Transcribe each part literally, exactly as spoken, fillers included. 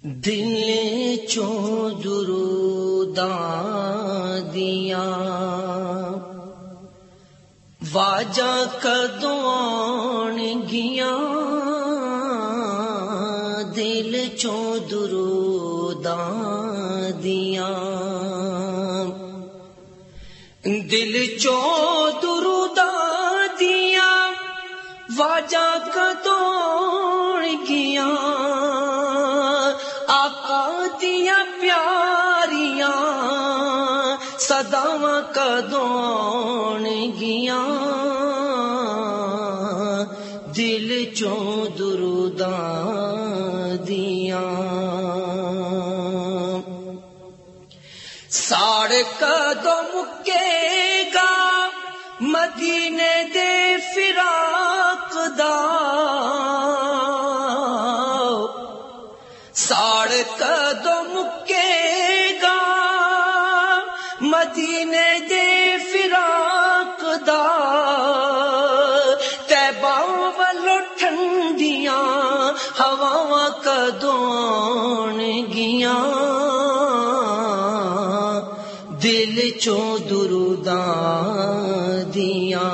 دل چوں دروداں دیاں واجاں کدوں آن گیاں، دل چوں دروداں دیاں، دل چوں دروداں دیاں واجاں کدوں آن گیاں، آقا دیاں پیاریاں صداواں کدوں آن گیاں، دل چوں دروداں دیاں۔ ساڑ کدوں مکے گا مدینے دے فراق دا، ساڑ کدوں مکے گا مدینے دے فراق دا، طیبہ والو ٹھنڈیاں ہواواں کدوں آن گیاں، دل چوں دروداں دیاں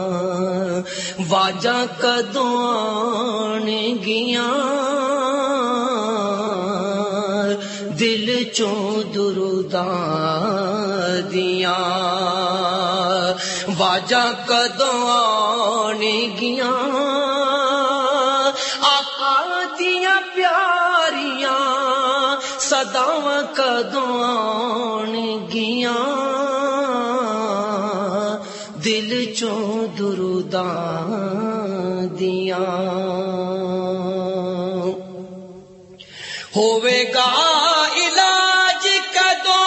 واجاں کدوں آن گیاں، دل چوں دروداں دیاں واجاں کدوں آن گیاں، آقا دیاں پیاریاں صداواں کدوں آن گیاں، دل چوں دروداں دیاں۔ ہوے گا علاج کدوں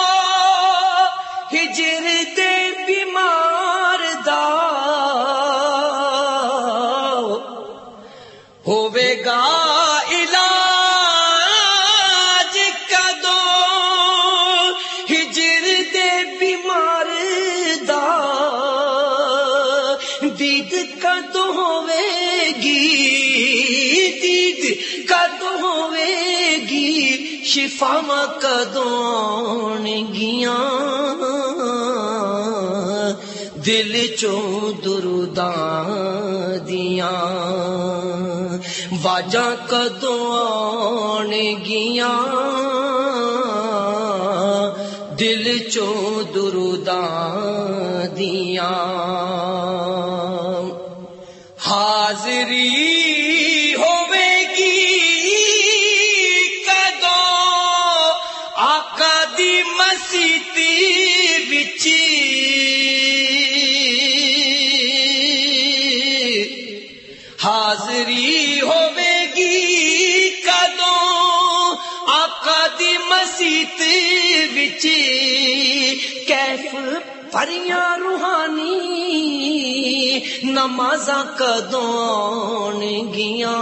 ہجر دے بیمار دا، ہوے گا علاج کدوں ہجر دے بیمار دا، دید کدوں ہوے گی، دید کدوں ہوے گی، شفاواں کدوں آن گیاں، دل چوں دروداں دیاں واجاں کدوں آن گیاں، دل چوں دروداں دیاں۔ حاضری ہوے گی کدوں آقا دی مسیتی وچ، حاضری ہوے گی کدوں آقا دی مسیت وچ، کیف پریاں روحانی نمازاں کدوں آن گیاں،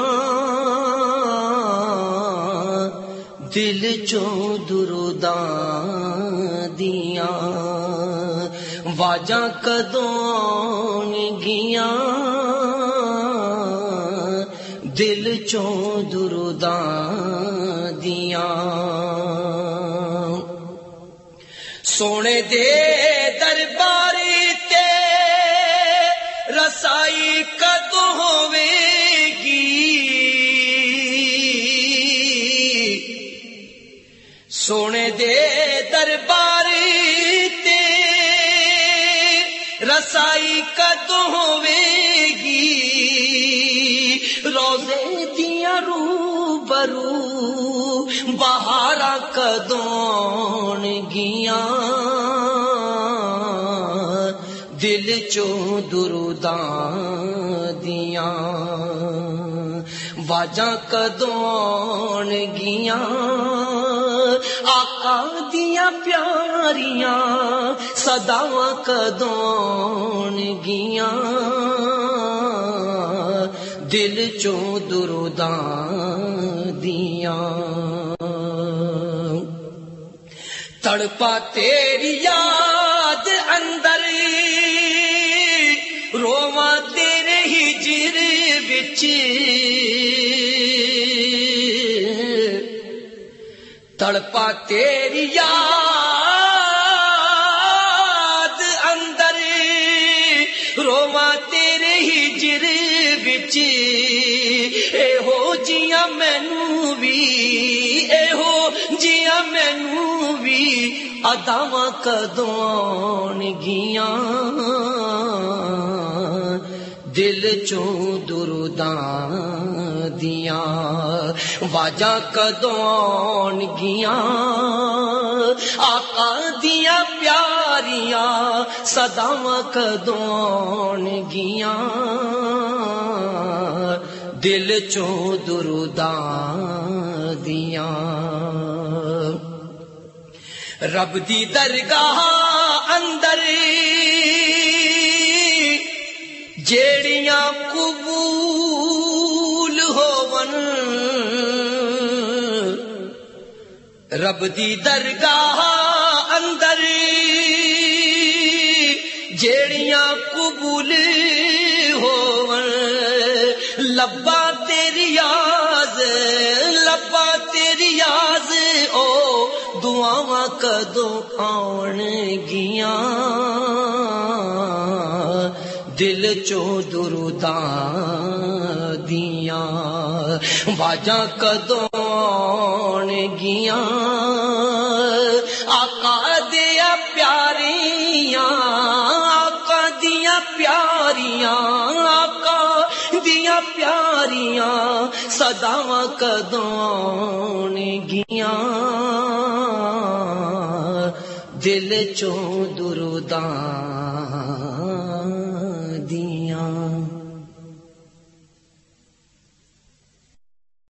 دل چوں دروداں دیاں واجاں کدوں آن گیاں، دل چوں دروداں دیاں۔ سونے دے دربار تے رسائی کدوں ہوے گی، سونے دے دربار تے رسائی کدوں ہوے گی، روزے دیاں روبرو بہاراں کدوں آن گیاں، دل چوں دروداں دیاں واجاں کدوں آن گیاں، آقا دیاں پیاریاں صداواں کدوں آن گیاں، دل چوں دروداں دیاں۔ تڑپا تیری یاد اندر رواں تیرے ہجر وچ، تڑپا تیری یاد اندر رواں تیرے ہجر وچ اے ہو جیاں مینوں وی اے ہو جیاں مینوں وی اداواں کدوں آنگیاں دل چوں دروداں دیاں واجاں کدوں آنگیاں آقا دیاں پیاریاں صداواں کدوں آنگیاں دل چوں دروداں دیاں رب دی درگاہ اندر جیڑیاں قبول ہون رب دی درگاہ اندر جیڑیاں قبول ہون لبا تیری یاز لبا تیری یاز او دعاواں کدوں آن گیاں دل چوں دروداں دیاں واجاں کدوں آن گیاں آقا دیاں پیاریاں آقا دیاں پیاریاں آقا دیاں پیاریاں صداواں کدوں آن گیاں دل چوں دروداں